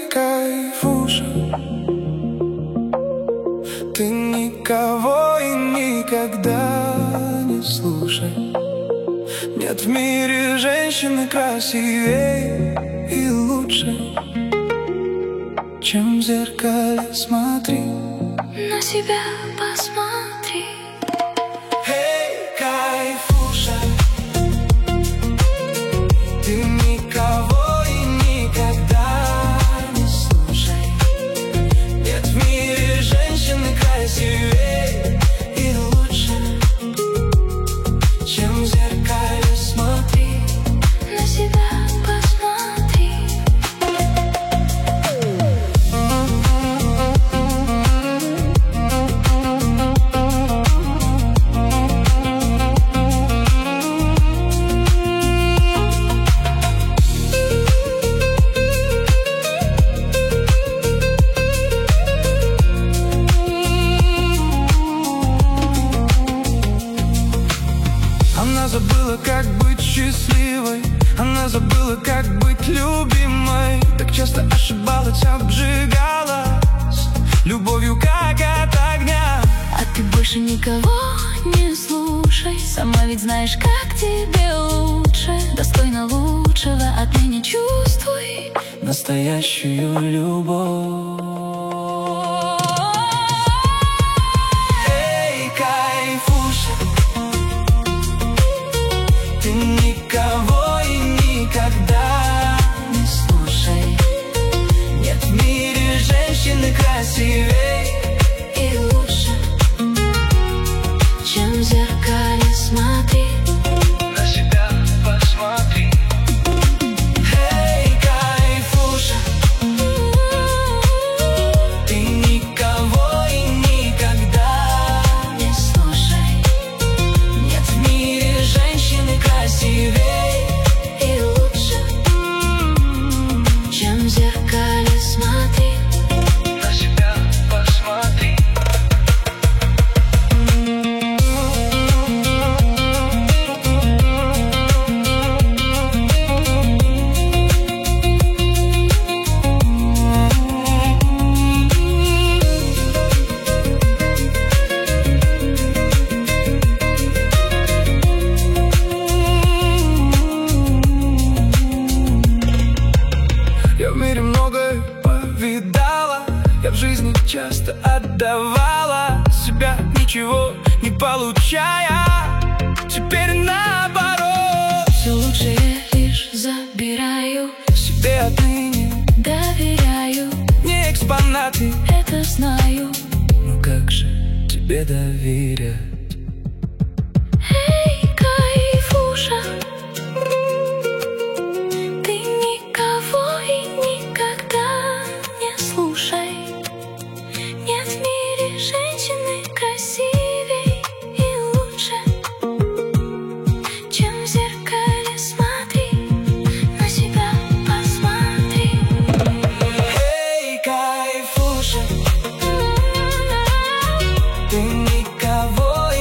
кайфуша, ты никого и никогда не слушай. Нет в мире женщины красивее и лучше, чем в зеркале смотри. На себя посмотри. Эй, кайфуша, ты никого и никогда не слушай. Нет в мире женщины красивее и лучше, чем в зеркале смотри. На себя посмотри. Она забыла, как быть счастливой, она забыла, как быть любимой. Так часто ошибалась, обжигалась любовью, как от огня. А ты больше никого не слушай. Сама ведь знаешь, как тебе лучше. Достойно лучшего, отныне чувствуй Настоящую любовь. Эй, кайфуша, ты никого и никогда не слушай. Нет в мире женщины красивее и лучше, чем в зеркале смотри. На себя посмотри. Эй, кайфуша, ты никого и никогда Не слушай, нет в мире женщины красивее и лучше, чем в зеркале смотри. на себя посмотри. Я в мире многое повидала, я в жизни часто отдавала себя, ничего не получая. Теперь наоборот, Все лучшее лишь забираю, себе отныне доверяю, не экспонаты. это знаю. Ну как же тебе доверять? Эй, кайфуша, ты никого и никогда не слушай. Нет в мире женщины красивей и лучше, чем в зеркале смотри. На себя посмотри. Эй, кайфуша, ты никого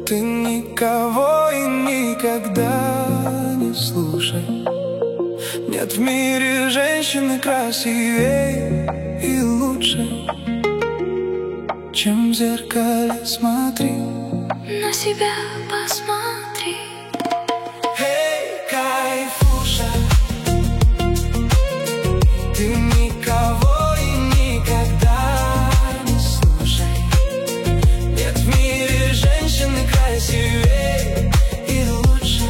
Ты никого и никогда не слушай. Нет в мире женщины красивее и лучше, чем в зеркале смотри. На себя посмотри. Эй, кайфуша, ты никого и никогда не слушай. Нет в мире женщины красивее и лучше,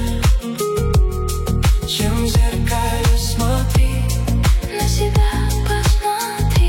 чем в зеркале смотри. На себя посмотри.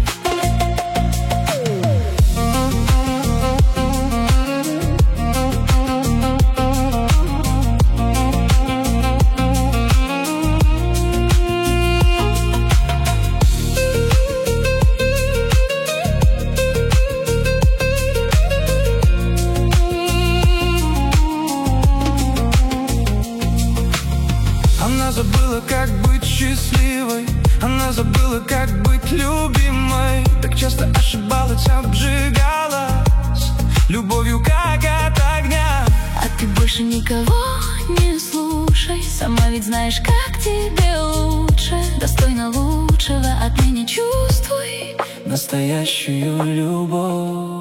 Она забыла, как быть счастливой, она забыла, как быть любимой. Так часто ошибалась, обжигалась любовью, как от огня. А ты больше никого не слушай. Сама ведь знаешь, как тебе лучше. Достойно лучшего, отныне чувствуй Настоящую любовь.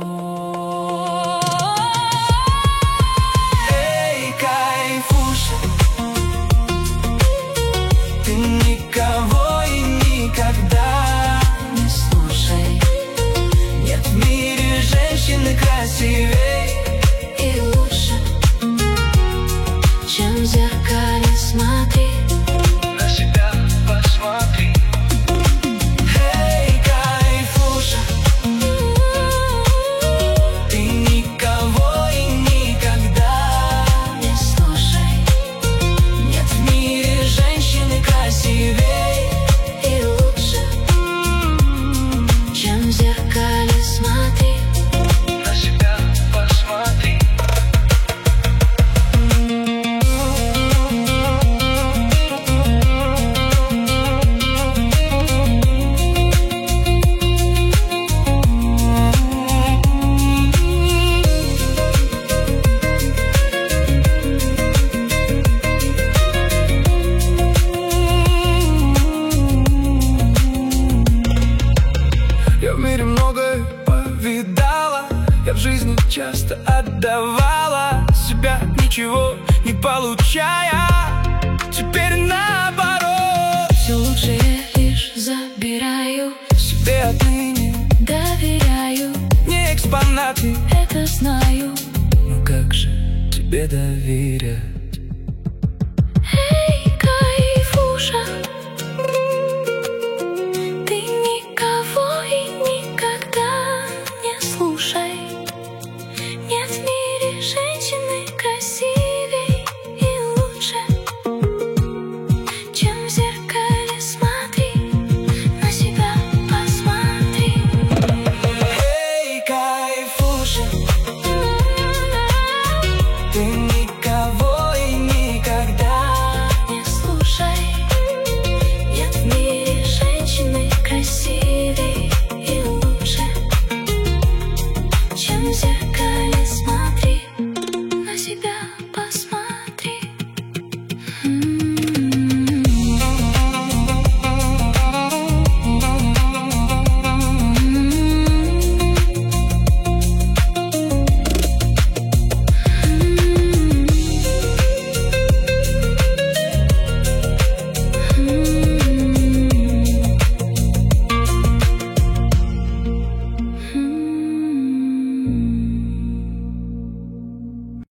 Эй, кайфуша, ты никого и никогда не слушай. Нет в мире женщины красивее и лучше, чем в зеркале смотри. На себя посмотри. Эй, кайфуша, ты никого и никогда Не слушай, нет в мире женщины красивее и лучше, чем в зеркале смотри. на себя посмотри. Я в мире многое повидала, я в жизни часто отдавала себя, ничего не получая. Теперь наоборот, Все лучшее лишь забираю, себе отныне доверяю, не экспонаты. это знаю. Ну как же тебе доверять?